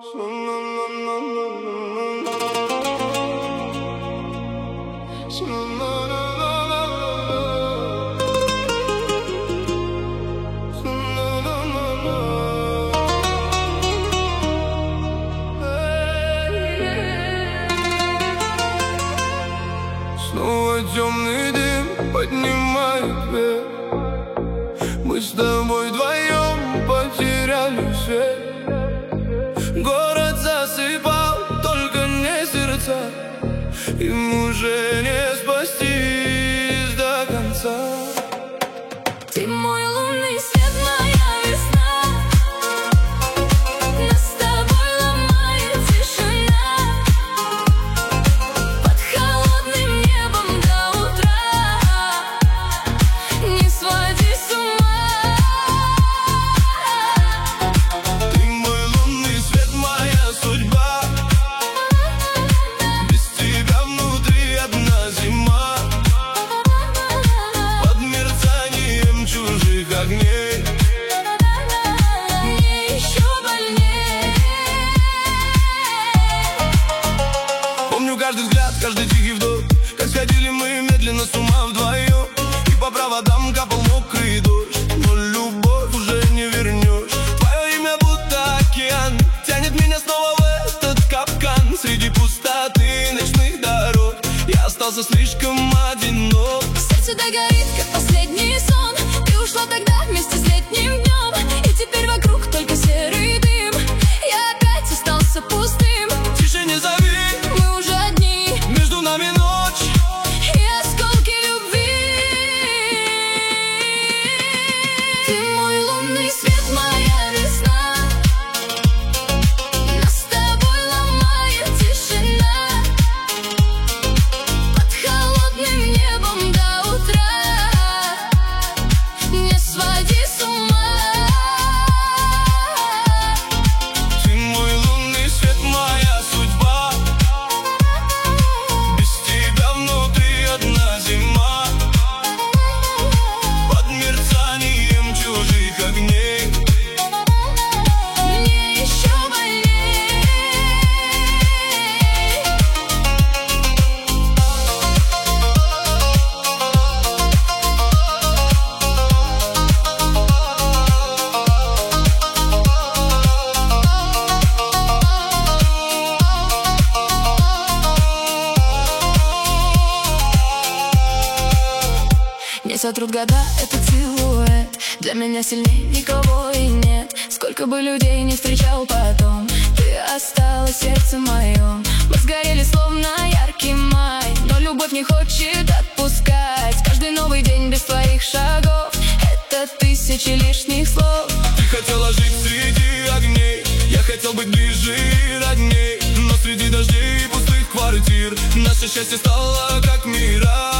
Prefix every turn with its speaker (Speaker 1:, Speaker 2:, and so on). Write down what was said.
Speaker 1: Снова темный дым поднимает вверх. Мы с тобой вдвоем потеряли свет. Город засыпал, только не сердца. Им уже не спастись до конца.
Speaker 2: Ты мой лунный свет, моя весна. Нас с тобой ломает тишина. Под холодным небом до утра. Не своди с ума.
Speaker 1: Ты мой лунный свет, моя судьба. Без тебя внутри одна зима. Под мерцанием чужих огней
Speaker 2: Мне еще больнее.
Speaker 1: помню каждый взгляд, каждый тихий вдох. Как сходили мы медленно с ума вдвоем. И по проводам капал мокрый дождь. Но любовь уже не вернешь. Твое имя будто океан тянет меня снова в этот капкан. Среди пустоты ночных дорог я остался слишком одинок.
Speaker 2: Сердце догорит, как последний сон. Ты ушла тогда вместе с летним днем. И теперь вокруг только серый дым. Я опять остался пустым.
Speaker 1: Тише, не зови,
Speaker 2: Мы уже одни,
Speaker 1: между нами ночь.
Speaker 2: и осколки любви. Ты мой лунный свет, моя весна. Нас с тобой ломает тишина. Под холодным небом до утра. Не своди с ума.
Speaker 1: Ты мой лунный свет, моя судьба. Без тебя внутри одна зима. Под мерцанием чужих огней
Speaker 2: Мне еще больней. Не сотрут года этот силуэт. Для меня сильнее никого и нет. Сколько бы людей не встречал потом, ты осталась в сердце моем. Мы сгорели словно яркий май, но любовь не хочет отпускать. Каждый новый день без твоих шагов — это тысячи лишних слов.
Speaker 1: Ты хотела жить среди огней, я хотел быть ближе и родней. Но среди дождей и пустых квартир наше счастье стало как мираж.